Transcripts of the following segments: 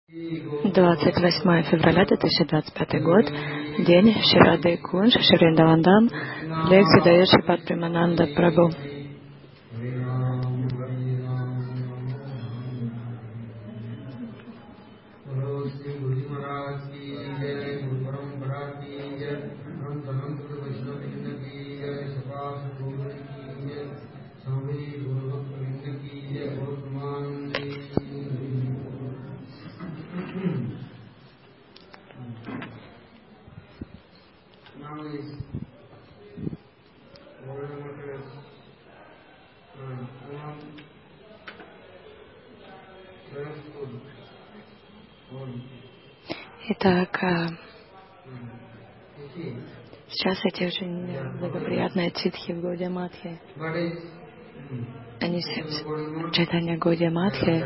28 февраля 2025 год. День Шри Кунж, Шри Вриндаван. Лекции дает Шрипад Премананда Прабху. Итак, сейчас эти очень благоприятные титхи в Гаудия Матхе, они Чайтанья Гаудия Матхе,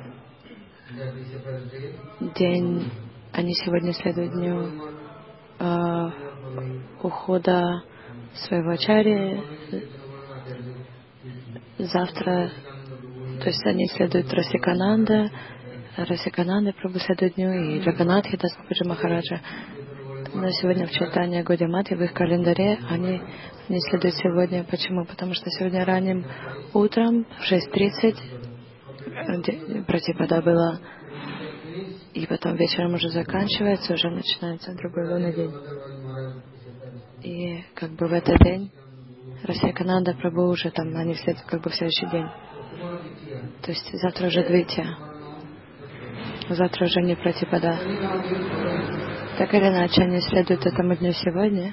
день, они сегодня следуют дню ухода своего ачарьи, завтра, то есть они следуют Расикананда Прабху следует дню, и Джаганатхи Дас-Бабаджи Махараджа. Но сегодня в Чайтанья Гаудия Матхе, в их календаре, они следуют сегодня. Почему? Потому что сегодня ранним утром в 6:30 Пратипада была, и потом вечером уже заканчивается, уже начинается другой лунный день. И как бы в этот день Расикананда Прабху уже там, они следуют как бы в следующий день. То есть завтра уже Двития. Завтра уже не Пратипада. Так или иначе, они следуют этому дню сегодня.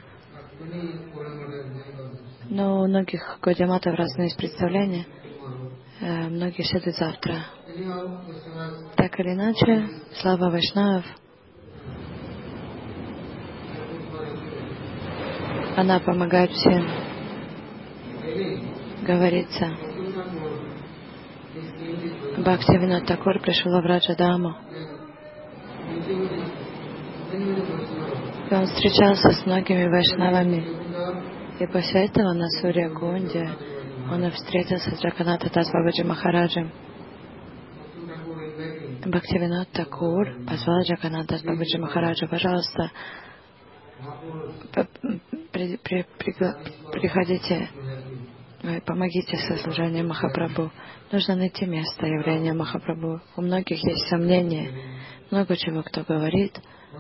Но у многих гаудиаматов разные есть представления. Многие следуют завтра. Так или иначе, слава Вайшнавов, она помогает всем. Говорится, Бхактивинод Такур пришел в Раджадаму. И он встречался с многими вайшнавами. И после этого на Сурья-Кунде он встретился с Джаганатха Дас Бабаджи Махараджем. Бхактивинод Такур позвал Джаганатха Дас Бабаджи Махараджа: пожалуйста, приходите, помогите со служением Махапрабху. Нужно найти место явления Махапрабху. У многих есть сомнения, много чего кто говорит.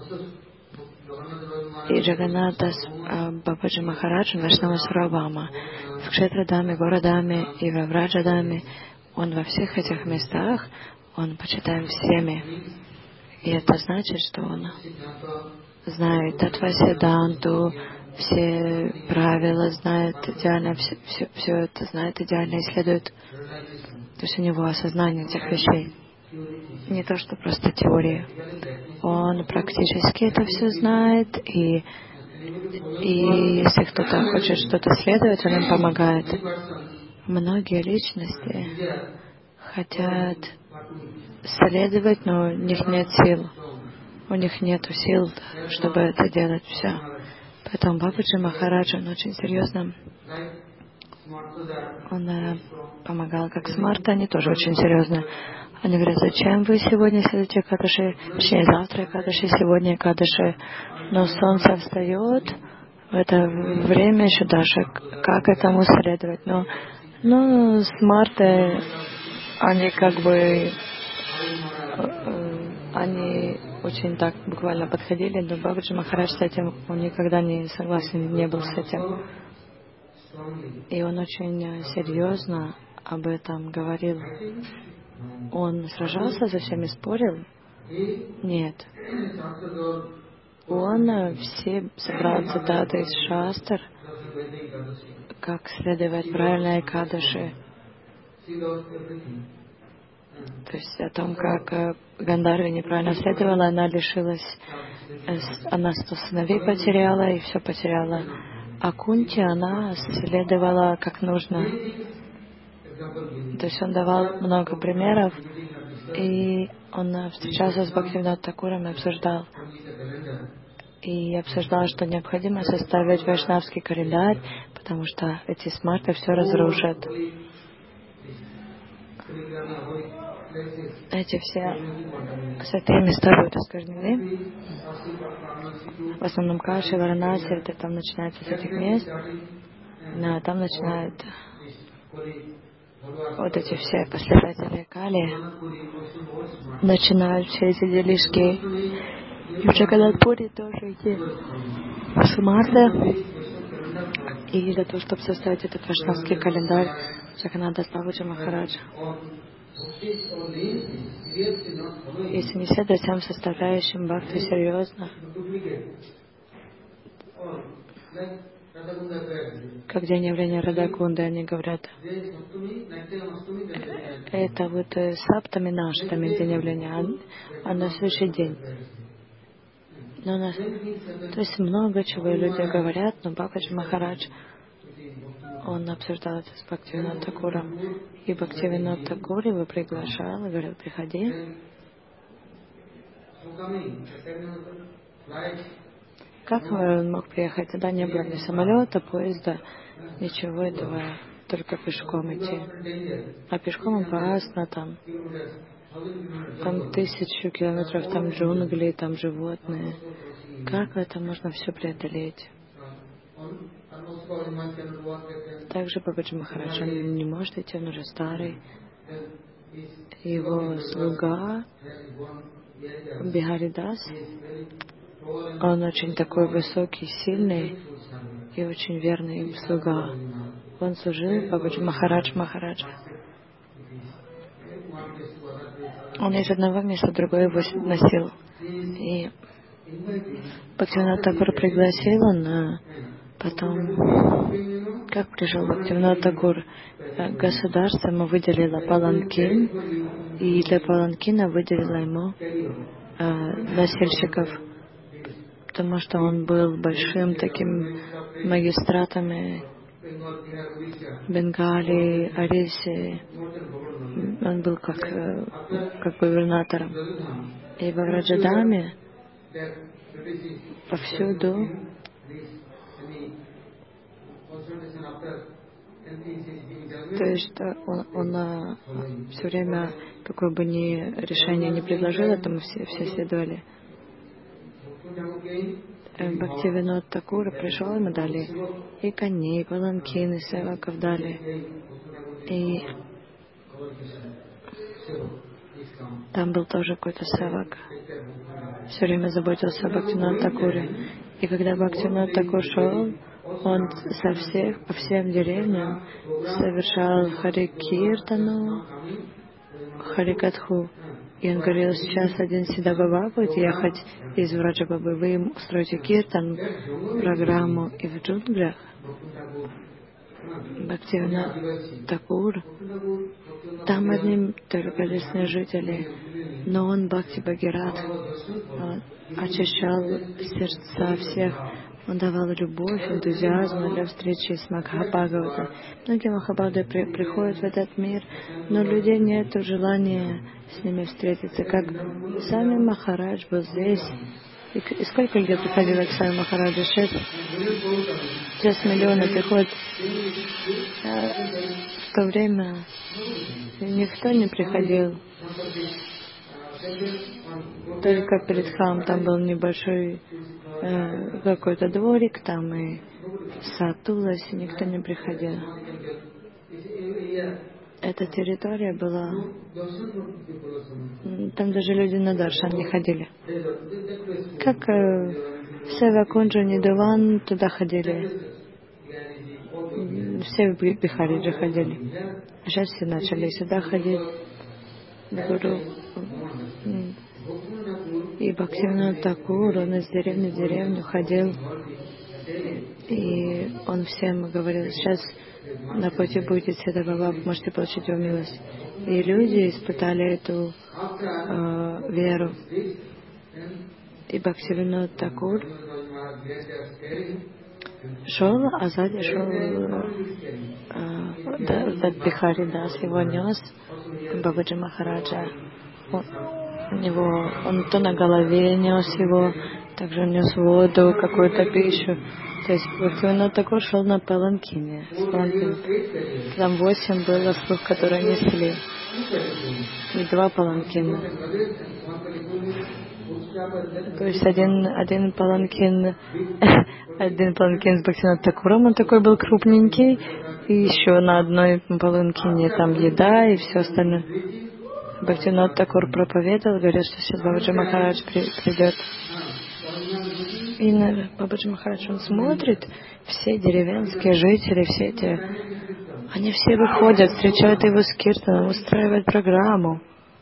И Джаганатха Бабаджи Махарадж, Вайшнава Сурабхама, в Кшетрадаме, Горадаме и в Враджадаме, он во всех этих местах, он почитаем всеми. И это значит, что он знает Татва-сиданту, все правила, знает идеально, все это знает идеально, исследует. То есть у него осознание этих вещей. Не то, что просто теория. Он практически это все знает, и если кто-то хочет что-то следовать, он им помогает. Многие личности хотят следовать, но у них нет сил. У них нет сил, чтобы это делать все. Поэтому Бабаджи Махарадж, он очень серьезно, он помогал как Смарта, они тоже очень серьезно. Они говорят: зачем вы сегодня следуете Экадаши, точнее завтра Экадаши, сегодня Экадаши, но солнце встает, в это время еще даже, как этому следовать? Но Смарты, они как бы, они очень так буквально подходили, но Бабаджи Махарадж с этим, он никогда не согласен не был с этим. И он очень серьезно об этом говорил. Он сражался за всеми, спорил? Нет. Он все собрал цитаты из Шастр, как следовать правильно Экадаши. То есть о том, как Гандарви неправильно следовала, она лишилась, она 100 сыновей потеряла и все потеряла. А Кунти, она следовала как нужно. То есть он давал много примеров, и он встречался с Бхактивинод Такуром и обсуждал, что необходимо составить вайшнавский календарь, потому что эти смарты все разрушат. эти все святые места будут осквернены. В основном Каши, Варанаси, это там начинается с этих мест. Но там начинают вот эти все последователи Кали, начинают все эти делишки. И в Джаганнатхпуре тоже идти с марта. И для того, чтобы составить этот вайшнавский календарь, Джаганнатдас Бабаджи Махарадж, если не следовать всем составляющим бхакти серьезно, как день явления Радакунды, они говорят, это вот саптами наштами день явления, а на следующий день. Но то есть много чего люди говорят, но Бабаджи Махарадж, он обсуждал это с Бхактивинод Такуром. И Бхактивинод Такур его приглашал и говорил, приходи. Как он мог приехать? Тогда не было ни самолета, поезда, ничего этого, только пешком идти. А пешком опасно, там 1000 километров, там джунгли, там животные. Как это можно все преодолеть? Также Бабаджи Махарадж, он не может идти, он уже старый. Его слуга Бихаридас, он очень такой высокий, сильный и очень верный слуга. Он служил Бабаджи Махараджа. Он из одного места в другое его носил. И Бхактивинод Такур пригласил, он потом, как пришел Бхактивинод Такур, государство ему выделило паланкин, и для паланкина выделило ему носильщиков, потому что он был большим таким магистратом Бенгалии, Ориссии. Он был как губернатором. И во Враджадаме повсюду то есть он все время, какое бы ни решение не предложил, этому все следовали. Бхактивинод Такур пришел, ему дали и коней, и паланкин, и севаков дали. И там был тоже какой-то севак. Все время заботился о Бхактивинод Такуре. И когда Бхактивинод Такур шел, он по всем деревням совершал Хари-Киртану, Харикатху. И он говорил, сейчас один Сидабаба будет ехать из Враджабабы, вы им устроите киртан, программу, и в джунглях Бхактивинод Такур, там одни только лесные жители, но он Бхакти Бхагиратх, очищал сердца всех, он давал любовь, энтузиазм для встречи с Махабхагаватом. Многие Махабхагаваты приходят в этот мир, но у людей нет желания с ними встретиться, как сами Махарадж был здесь. И сколько людей приходило к сами Махараджу? 6 миллионов приходят. В то время никто не приходил. Только перед храмом там был небольшой какой-то дворик, там и сад Туласи, никто не приходил. Эта территория была... Там даже люди на даршан не ходили. Как в Севакунджу, Нидуван, туда ходили. Все в Бихариджи ходили. А сейчас все начали сюда ходить, в Гуру. И Бхактивинод Такур, он из деревни в деревню ходил. И он всем говорил, сейчас на пути будет Сидабаба, можете получить его милость. И люди испытали эту веру. И Бхактивинод Такур шел, а сзади шел Бихаридас, его нес Бабаджи Махараджа. Он то на голове нес его, Также он нес воду, какую-то пищу. То есть Бхактивинод Такур шел на паланкине. Там 8 было слуг, которые несли. И 2 паланкина. То есть один паланкин с Бхактивинод Такуром, он такой был крупненький. И еще на одной паланкине там еда и все остальное. Бхактивинод Такур проповедовал, говорил, что сейчас Бабаджи Махарадж придет. И Бабаджи Махарадж, он смотрит, все деревенские жители, все эти, они все выходят, встречают его с киртаном, устраивают программу.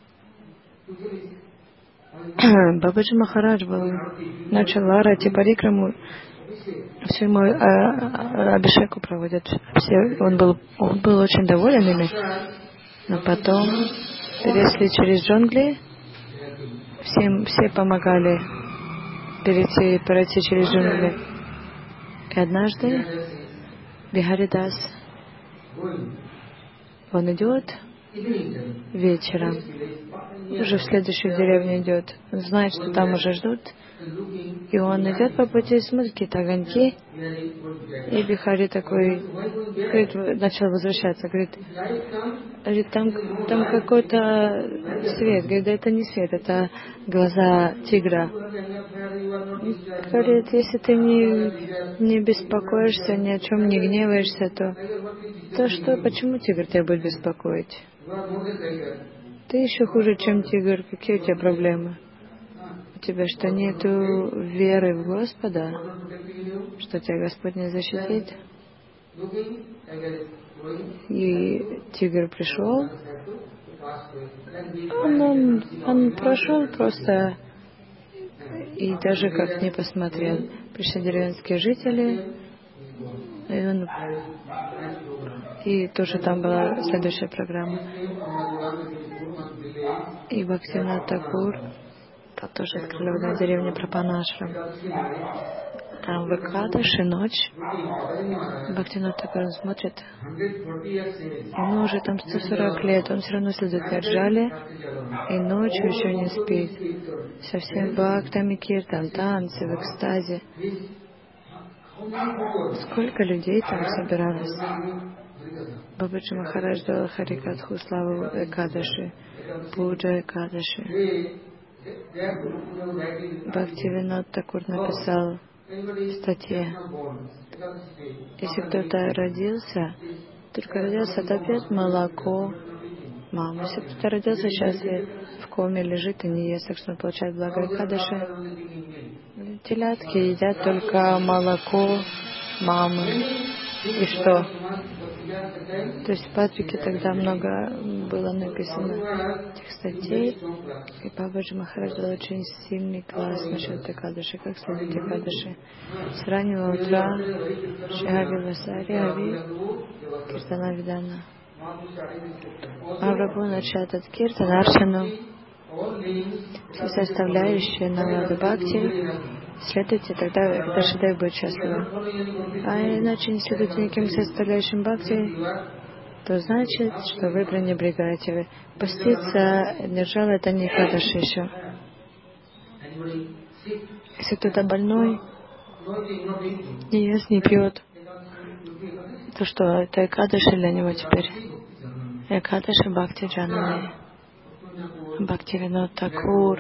Бабаджи Махарадж начал арати, парикраму, все ему абхишеку проводят. Он был очень доволен ими, но потом перешли через джунгли, все помогали пройти через джунгли. И однажды Бихаридас, он идет вечером, уже в следующую деревню идет, он знает, что там уже ждут, и он идет по пути, смотрит какие-то огоньки, и Бихари такой, говорит, начал возвращаться, говорит, там какой-то свет, говорит, да это не свет, это глаза тигра. Говорит, если ты не беспокоишься, ни о чем не гневаешься, то что, почему тигр тебя будет беспокоить? Ты еще хуже, чем тигр. Какие у тебя проблемы? У тебя что, нету веры в Господа? Что тебя Господь не защитит? И тигр пришел. Он прошел просто и даже как не посмотрел. Пришли деревенские жители, и тоже там была следующая программа. И Бхактивинод Такур, там тоже открыли в одной деревне Прапанашрам. Там в Экадаши ночь. Бхактивинод Такур смотрит. Ему уже там 140 лет, он все равно следует Гаджали, и ночью еще не спит. Со всеми бхактами киртан, танцы, в экстазе. Сколько людей там собиралось. Бабаджи Махарадж дал Харикатху славу Экадаши, Пуджа Экадаши. Бхактивинод Такур написал в статье, если кто-то родился, только родился, то пьет молоко мамы. Если кто-то родился сейчас и в коме лежит и не ест, так что он получает благо Экадаши. Телятки едят только молоко мамы. И что? То есть в Патрике тогда много было написано этих статей, и Бабаджи Махарадж дал очень сильный класс насчет Экадаши, как следует Экадаши. С раннего утра Шиави Васари Ави Киртана Видана. Махапрабху начат от Киртана Арчану. Все составляющие Навады Бхакти следуйте, тогда Экадашидев будет счастлива. А иначе не следуйте никаким составляющим Бхакти, то значит, что вы пренебрегаете. Поститься, нирджала, это не Экадаши еще. Если кто-то больной, не ест, не пьет, то что, это Экадаши для него теперь? Экадаши Бхакти Джанани, Бхактивинод Такур.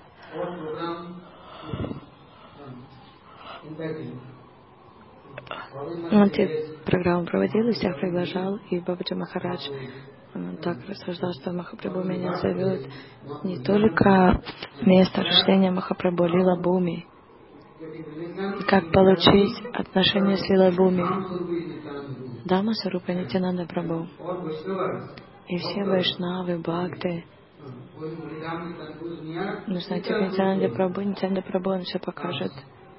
Он эти программы проводил и всех приглашал, и Бабаджи Махарадж так рассуждал, что Махапрабху меня зовет не только место рождения Махапрабху, Лила Бхуми, и как получить отношения с Лила Бхуми. Дама Сарупа Нитянанда Прабху и все вайшнавы, бхакты. Нужно идти к Нитянанда Прабху, он все покажет.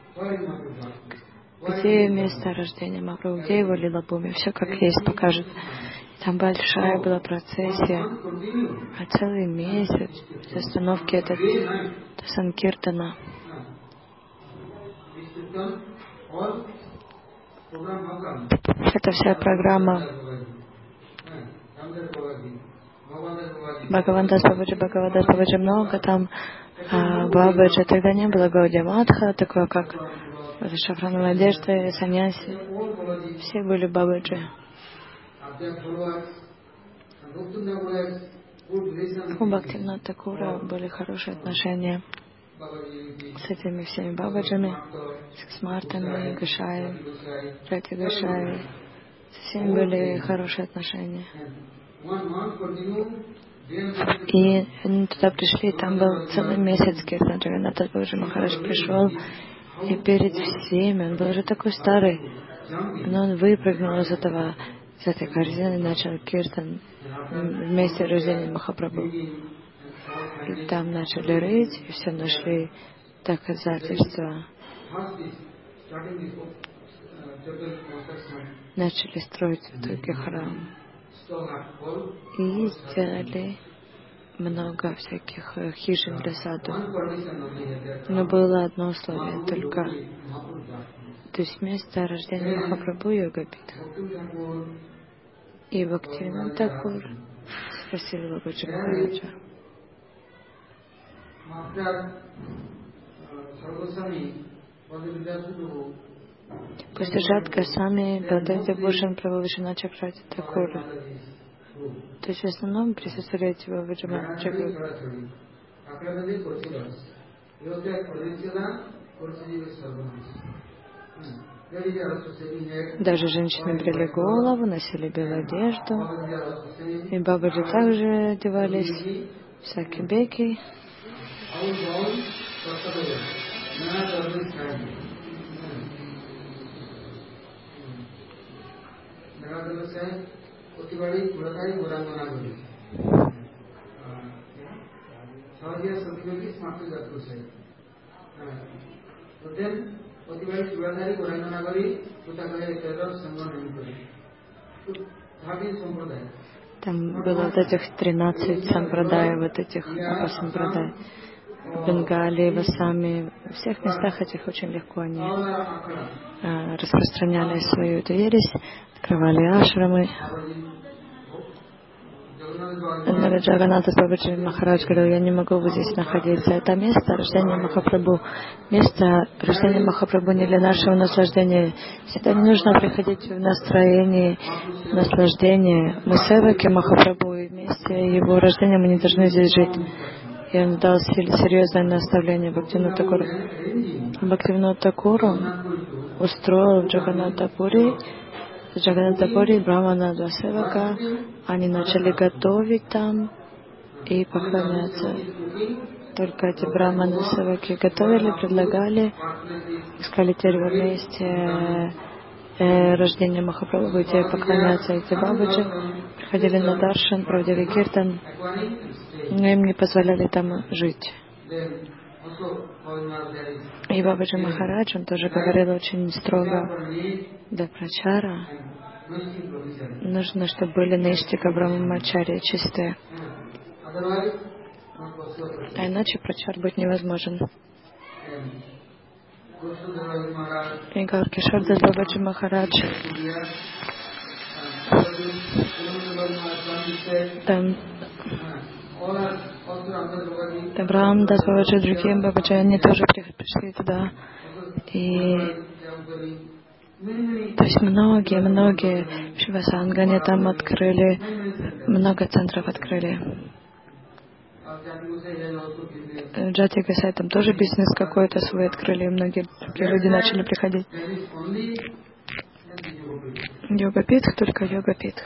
Где место рождения Махапрабху, где его Лила Бхуми, все как есть покажет. Там большая была процессия, а целый месяц без остановки это Санкиртана. Это вся программа Бхагавандас Бабаджи много там А Бабаджи тогда не было Гаудия Матха, такое как шафрановая одежда, саньяси. Все были Бабаджи. У Бхактивинода Такура были хорошие отношения с этими всеми Бабаджами, с Мартами, Гошай, Рати Гошай. Со всеми были хорошие отношения. И они туда пришли, там был целый месяц Киртан. Джаганнатха Бабаджи Махарадж пришел, и перед всеми, он был уже такой старый, но он выпрыгнул из этой корзины и начал Киртан вместе с рождением Махапрабху. И там начали рыть, и все нашли доказательства. Начали строить в итоге храм. И сделали много всяких хижин для саду. Но было одно условие только. То есть место рождения Махапрабху Йогапитха. И Бхактивинода Такур спросил Бабаджи Махараджа. После Джат Госвами Балдев Бхушан Прабху Вишванатха Чакрати Такур. То есть в основном присутствовали эти Бабаджи Махараджи. Даже женщины брили голову, носили белую одежду. И Бабаджи также одевались всякие беки. Там было вот этих 13 сампрадай, вот этих апасампрадай. В Бенгалии, в Ассаме, в всех местах этих очень легко они распространяли свою эту ересь, открывали ашрамы. Джаганнатха Бабаджи Махарадж говорил: я не могу вот здесь находиться. Это место рождения Махапрабху. Место рождения Махапрабху не для нашего наслаждения. Всегда не нужно приходить в настроении наслаждения. Мы севаки Махапрабху, и вместе его рождения мы не должны здесь жить. И он дал серьезное наставление Бхактивинода Такуру. Бхактивинода Такуру устроил в Джаганнатхапури Брамана два севака. Они начали готовить там и поклоняться. Только эти браманы севаки готовили, предлагали, сказали: теперь вы вместе рождения Махапрабху будете поклоняться. Эти бабаджи приходили на даршан, проводили киртан, но им не позволяли там жить. И Бабаджи Махарадж, он тоже говорил очень строго: для прачара нужно, чтобы были нейштика брахмачарьи чистые. А иначе прачар быть невозможен. И Гауркишордас Бабаджи Махарадж, там Рамдас Бабаджи, другие Бабаджи, они тоже пришли туда. И то есть многие Шивасангани там открыли, много центров открыли. Джати Гасай там тоже бизнес какой-то свой открыли, и многие другие люди начали приходить. Йога-питх, только йога-питх.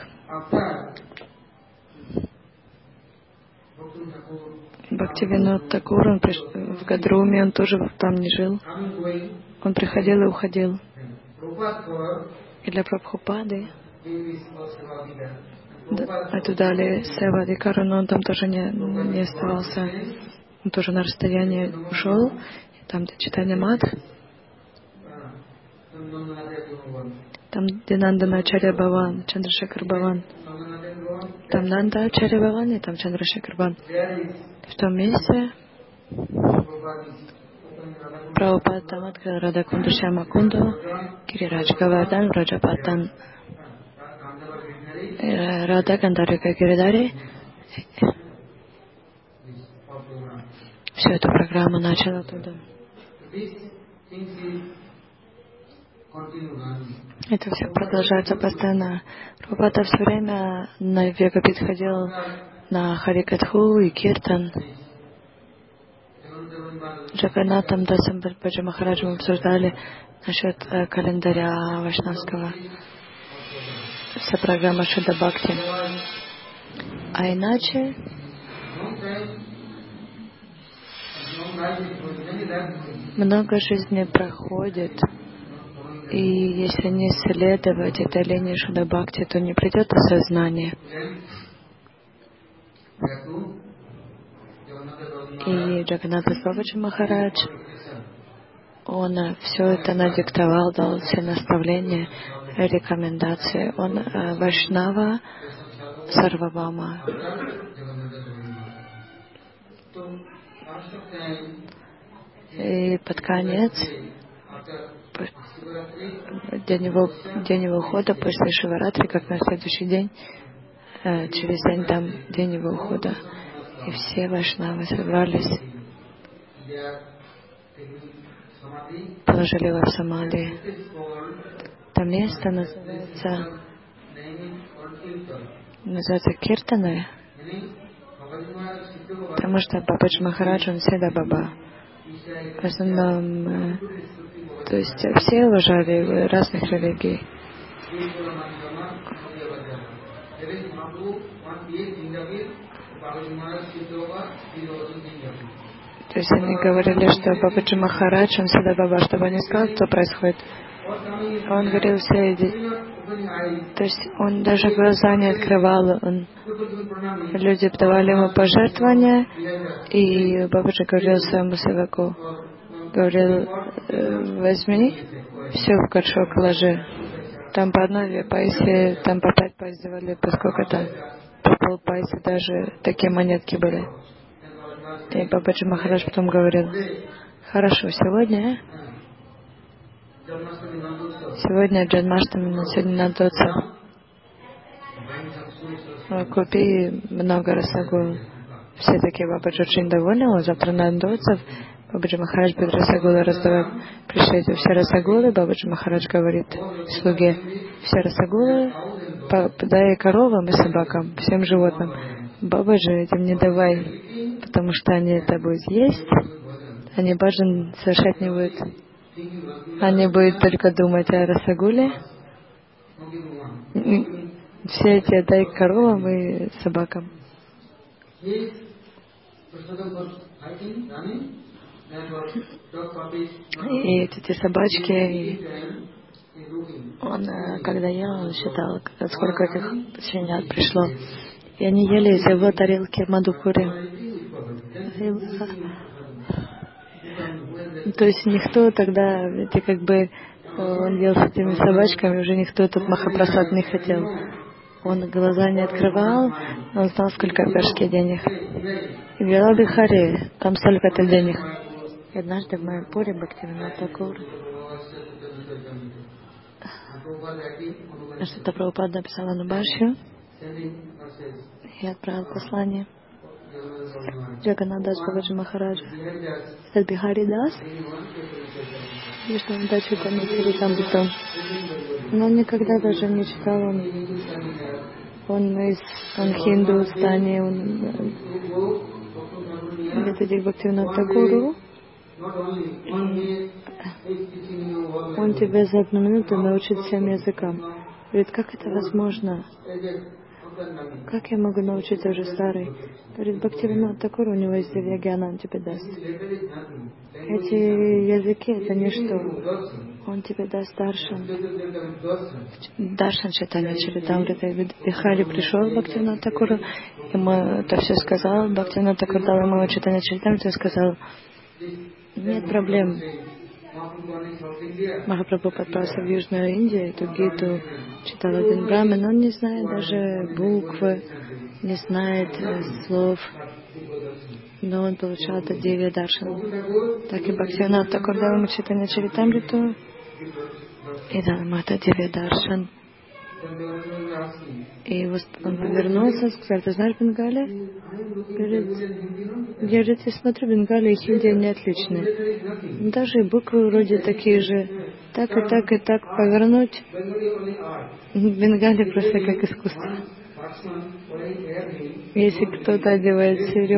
Бхактивинода Такур, он в Гадруме, он тоже там не жил. Он приходил и уходил. И для Прабхупады это дали Севадикару, но он там тоже не оставался. Он тоже на расстоянии ушел. И там, где Чайтанья Мадх, там, где Нандана Ачарья Бхаван, Чандрашекхар Бхаван. Там Нанда Ачарья Бхаван и там Чандрашекхар Бхаван. В том месте Прабхупада там открыл Радакунду Шьяма Кунду, Гирирадж Гавардан, Раджапатан, Рада Гандарика Гиридари. всю эту программу начал оттуда. Это все продолжается постоянно. Прабхупада все время на Вегапит ходил на Харикатху и Киртан. Джаганнатом Дасом Баджи Махараджем обсуждали насчет календаря вайшнавского. Вся программа Шуда Бхакти. А иначе много жизней проходит, и если не исследовать этой линии Шуда Бхакти, то не придет осознание. И Джаганнатас Бабаджи Махарадж, он все это надиктовал, дал все наставления, рекомендации. Он Вайшнава Сарвабхаума. И под конец, день его ухода, после Шиваратри, как на следующий день, через день там день его ухода. И все вайшнавы собрались, положили его в самадхи. Это место называется Киртаны, потому что Бабаджи Махарадж, он всегда Баба. В основном, то есть все уважали его, разных религий. То есть они говорили, что Бабаджи Махарадж, он всегда Баба, чтобы он не сказал, что происходит. Он говорил все, то есть он даже глаза не открывал, люди давали ему пожертвования, и Бабаджи говорил своему севаку, говорил, возьми все в горшок, ложи. Там по одной пайсе, там по 5 пайс давали, по сколько-то, по полпайса даже такие монетки были. И Бабаджи Махарадж потом говорил, хорошо, сегодня Джанмаштами, сегодня Надотсав. Купи много расагул. Все такие, Бабаджи очень довольны, завтра Надотсав. Бабаджи Махарадж будет расагулы раздавать. Пришли все расагулы, Бабаджи Махарадж говорит слуге, все расагулы дай коровам и собакам, всем животным. Бабаджи этим не давай, потому что они это будут есть, они баджан совершать не будут. Они будут только думать о расагуле. Все эти отдай коровам и собакам. И эти собачки, он, когда ел, он считал, сколько этих свинят пришло. И они ели из его тарелки мадхукури. То есть никто тогда, ведь как бы он ел с этими собачками, уже никто этот Махапрасад не хотел. Он глаза не открывал, он знал, сколько в горшке денег. И говорил, Бихари, там столько-то денег. И однажды в Майяпуре Бхактивинод Такур, что-то Прабхупада написал Анубхашью и отправил послание Джаганнатас Бабаджи Махараджа. Это Бихари Дас, Вишну Чайтанья Чаритамриту. Но он никогда даже не читал, он из Хиндустане, он где-то Бхактивинод Такуру. Он тебя за 1 минуту научит всем языкам. Говорит, как это возможно? Как я могу научиться уже старый? Говорит, Бхактивинод Такур, у него есть Дивья-гьяна, он тебе даст. Эти языки — это ничто. Он тебе даст даршан. Даршан Чайтанья Чаритамрита. Бихари пришел к Бхактивиноду Такуру, ему это все сказал. Бхактивинод Такур дал ему Чайтанья Чаритамриту и сказал, нет проблем. Махапрабху отправился в Южную Индию, эту гиту читал один брамин, он не знает даже буквы, не знает слов, но он получал это Дивья Даршан. Так и Бхактивинод Такур дал ему Чайтанья Чаритамриту и дал ему это Дивья Даршан. И он повернулся, сказал: ты знаешь Бенгали? Говорит, я смотрю, Бенгали и хинди, они отличные. Даже и буквы вроде такие же. Так и так и так повернуть. Бенгали просто как искусство. Если кто-то одевает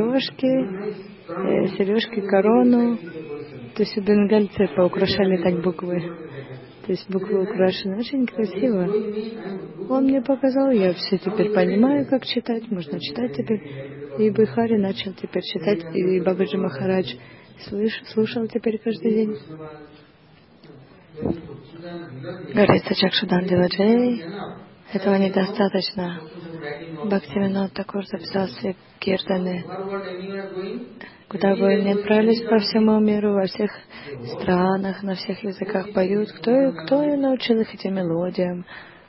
сережки, корону, то есть у бенгальцев поукрашали так буквы. То есть буквы украшены очень красиво. Он мне показал, я все теперь понимаю, как читать. Можно читать теперь. И Бихари начал теперь читать. И Бабаджи Махарадж слушал теперь каждый день. Говорится, Чакшудан Деваджей. Этого недостаточно. Бхактивинод Такур записал все киртаны. Куда бы они отправились по всему миру, во всех странах, на всех языках поют. Кто научил их этим мелодиям?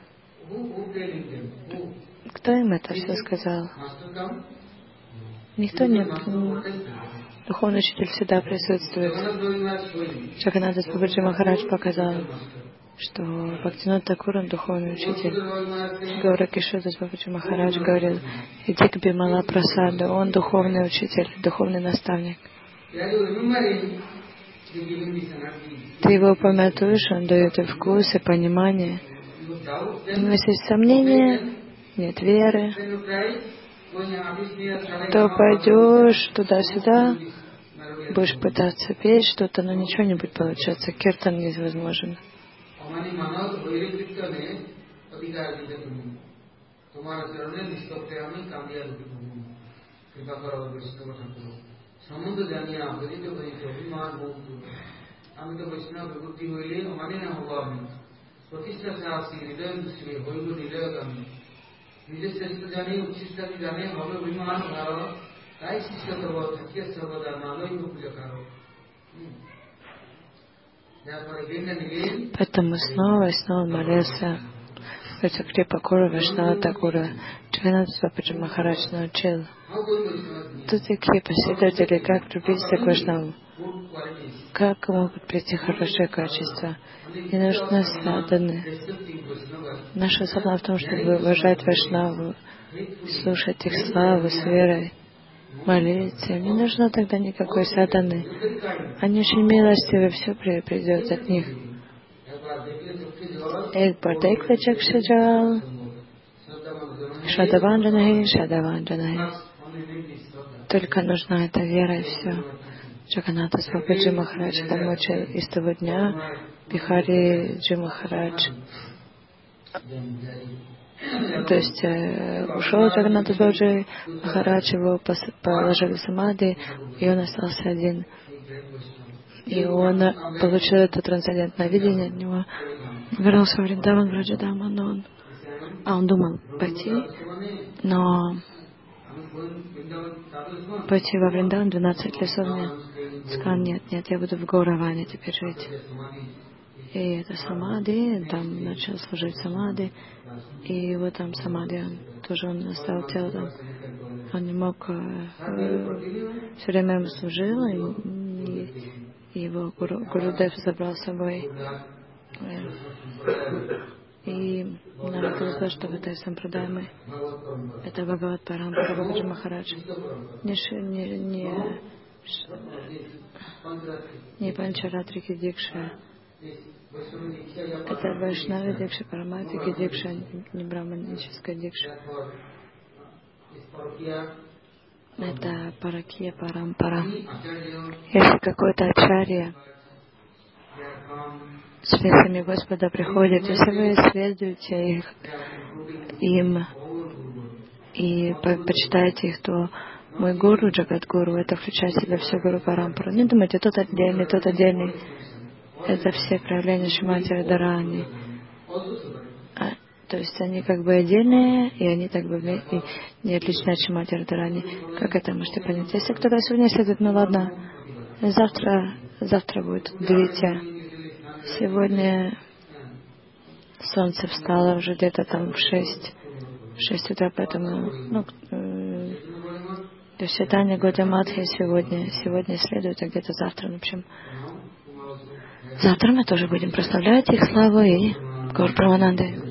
Кто им это все сказал? Никто не... Духовный учитель всегда присутствует. Джаганнатас Бабаджи Махарадж показал, что Бхактивинод Такур, он духовный учитель. Гаура Кишотас Бабаджи Махарадж говорил: иди к Бимала Прасаду, он духовный учитель, духовный наставник. Ты его помятуешь, он дает и вкус, и понимание. Но если есть сомнения, нет веры, то пойдешь туда-сюда, будешь пытаться петь что-то, но ничего не будет получаться. Киртан невозможен. Поэтому снова и снова молился. Это Крипа Кура Вайшнава Такура. Джаганнатас Бабаджи Махарадж научил. Тут и Крипа следователи, как приблизиться к Вайшнаву. Как могут прийти хорошие качества. И нужны садханы. Наша садхана в том, чтобы уважать Вайшнаву, слушать их славу с верой, молиться. Не нужно тогда никакой садханы. Они очень милостивы, все придет от них. Ek bar dekhle Чакшаджал, Шадаванджанахи. Только нужна эта вера и все. Джаганнатас Бабаджи Махарадж там учил. И с того дня Бихари Джи Махарадж, то есть ушел Джаганнатас Бабаджи Махарадж, его положили в самадхи, и он остался один. И он получил это трансцендентное видение от него. Вернулся в Вриндаван, в Раджадаму, но он думал пойти, но пойти во Вриндаван 12 лесов мне. Сказал: нет, я буду в Гаураване теперь жить. И это самадхи, там начал служить самадхи, и вот там самадхи, он оставил тело там. Он не мог, все время ему служил, и его Гурудев забрал с собой. И надо было сказать, что в этой сампрадайме это Бхагават Парампара Бабаджи Махарадж. Не Панчаратрики Дикша. Это Вайшнави Дикша, Параматики Дикша, не браманическая Дикша. Это Паракия Парампара. Если какой-то ачарья с лесами Господа приходит, если вы следуете им и почитаете их, то мой гуру, Джагадгуру, это включает в себя всю Гуру Парампару. Не думайте, тот отдельный. Это все проявления Шримати Радхарани. То есть они как бы отдельные, и они так бы не отличны от Шримати Радхарани. Как это можете понять? Если кто-то сегодня следует, ну ладно, завтра будет Двития. Сегодня солнце встало уже где-то там в 6 утра, поэтому, до свидания, Года Мадхи сегодня следует, а где-то завтра, в общем. Завтра мы тоже будем прославлять их славу и Гаур Прамананды.